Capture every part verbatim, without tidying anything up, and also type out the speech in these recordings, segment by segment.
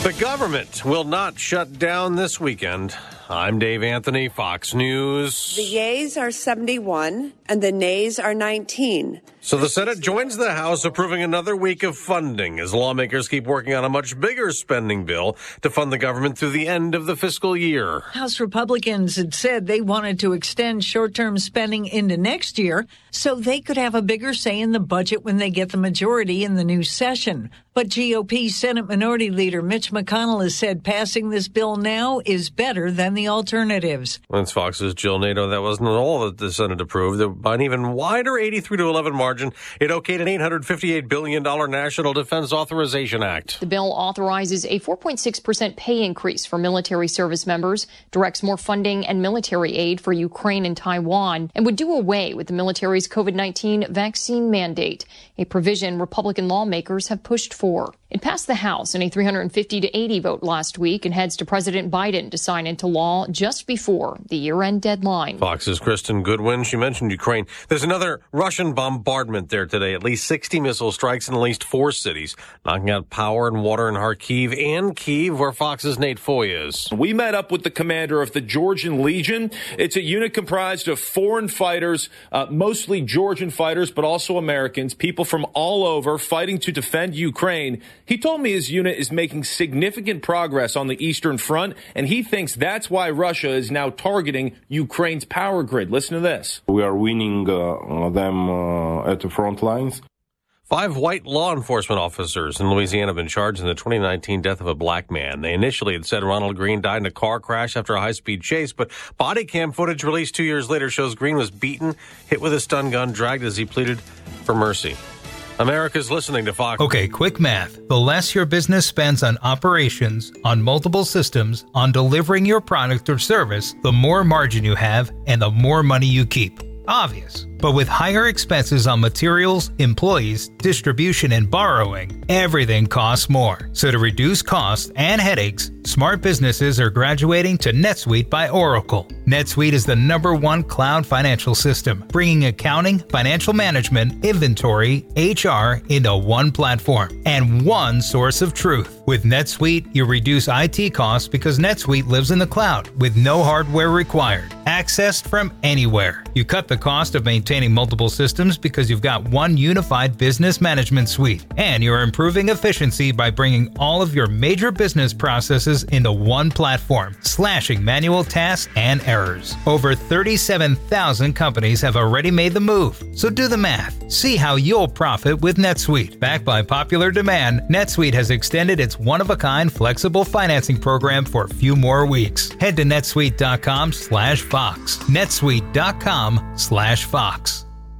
The government will not shut down this weekend. I'm Dave Anthony, Fox News. The yeas are seventy-one and the nays are nineteen. So the Senate joins the House approving another week of funding as lawmakers keep working on a much bigger spending bill to fund the government through the end of the fiscal year. House Republicans had said they wanted to extend short-term spending into next year so they could have a bigger say in the budget when they get the majority in the new session. But G O P Senate Minority Leader Mitch McConnell has said passing this bill now is better than the alternatives. That's Fox's Jill Nato. That wasn't all that the Senate approved. By an even wider eighty-three to eleven margin, it okayed an eight hundred fifty-eight billion dollars National Defense Authorization Act. The bill authorizes a four point six percent pay increase for military service members, directs more funding and military aid for Ukraine and Taiwan, and would do away with the military's COVID nineteen vaccine mandate, a provision Republican lawmakers have pushed for. It passed the House in a three hundred fifty to eighty vote last week and heads to President Biden to sign into law just before the year-end deadline. Fox's Kristen Goodwin. She mentioned Ukraine. There's another Russian bombardment there today. At least sixty missile strikes in at least four cities, knocking out power and water in Kharkiv and Kyiv, where Fox's Nate Foy is. We met up with the commander of the Georgian Legion. It's a unit comprised of foreign fighters, uh, mostly Georgian fighters, but also Americans, people from all over fighting to defend Ukraine. He told me his unit is making significant progress on the Eastern Front, and he thinks that's why Russia is now targeting Ukraine's power grid. Listen to this. We are winning uh, them uh, at the front lines. Five white law enforcement officers in Louisiana have been charged in the twenty nineteen death of a black man. They initially had said Ronald Green died in a car crash after a high-speed chase, but body cam footage released two years later shows Green was beaten, hit with a stun gun, dragged as he pleaded for mercy. America's listening to Fox. Okay, quick math. The less your business spends on operations, on multiple systems, on delivering your product or service, the more margin you have and the more money you keep. Obvious. But with higher expenses on materials, employees, distribution, and borrowing, everything costs more. So to reduce costs and headaches, smart businesses are graduating to NetSuite by Oracle. NetSuite is the number one cloud financial system, bringing accounting, financial management, inventory, H R into one platform and one source of truth. With NetSuite, you reduce I T costs because NetSuite lives in the cloud with no hardware required, accessed from anywhere. You cut the cost of maintaining multiple systems because you've got one unified business management suite, and you're improving efficiency by bringing all of your major business processes into one platform, slashing manual tasks and errors. Over thirty-seven thousand companies have already made the move, so do the math. See how you'll profit with NetSuite. Backed by popular demand, NetSuite has extended its one-of-a-kind flexible financing program for a few more weeks. Head to netsuite.com slash Fox. netsuite.com slash Fox.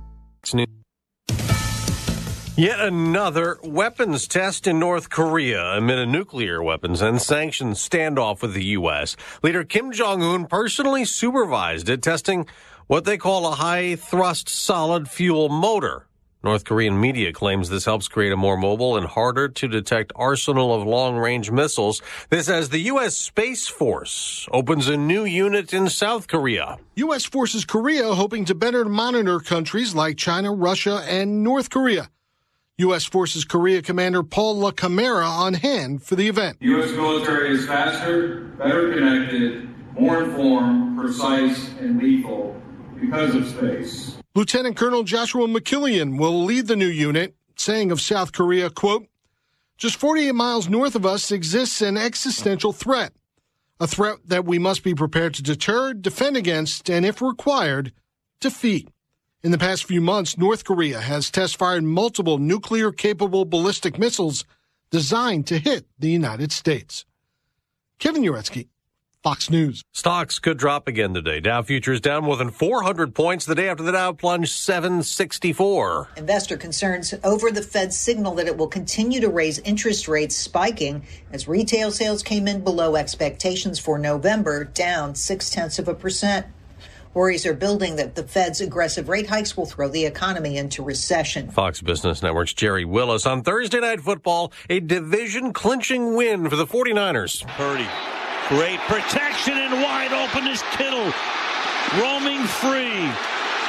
Yet another weapons test in North Korea amid a nuclear weapons and sanctions standoff with the U S. Leader Kim Jong-un personally supervised it, testing what they call a high-thrust solid-fuel motor. North Korean media claims this helps create a more mobile and harder-to-detect arsenal of long-range missiles. This as the U S. Space Force opens a new unit in South Korea. U S. Forces Korea hoping to better monitor countries like China, Russia, and North Korea. U S. Forces Korea Commander Paul LaCamera on hand for the event. The U S military is faster, better connected, more informed, precise, and lethal because of space. Lieutenant Colonel Joshua McKillian will lead the new unit, saying of South Korea, quote, just forty-eight miles north of us exists an existential threat, a threat that we must be prepared to deter, defend against, and if required, defeat. In the past few months, North Korea has test-fired multiple nuclear-capable ballistic missiles designed to hit the United States. Kevin Uretsky, Fox News. Stocks could drop again today. Dow futures down more than four hundred points the day after the Dow plunged seven sixty-four. Investor concerns over the Fed's signal that it will continue to raise interest rates spiking as retail sales came in below expectations for November, down six-tenths of a percent. Worries are building that the Fed's aggressive rate hikes will throw the economy into recession. Fox Business Network's Jerry Willis. On Thursday Night Football, a division-clinching win for the forty-niners. Purdy, great protection and wide open is Kittle. Roaming free.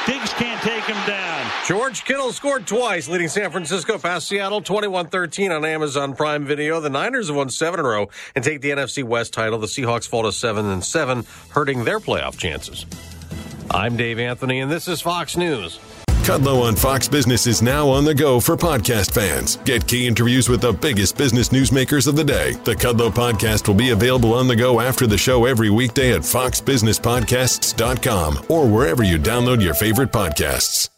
Diggs can't take him down. George Kittle scored twice, leading San Francisco past Seattle twenty-one thirteen on Amazon Prime Video. The Niners have won seven in a row and take the N F C West title. The Seahawks fall to seven and seven, hurting their playoff chances. I'm Dave Anthony, and this is Fox News. Kudlow on Fox Business is now on the go for podcast fans. Get key interviews with the biggest business newsmakers of the day. The Kudlow podcast will be available on the go after the show every weekday at fox business podcasts dot com or wherever you download your favorite podcasts.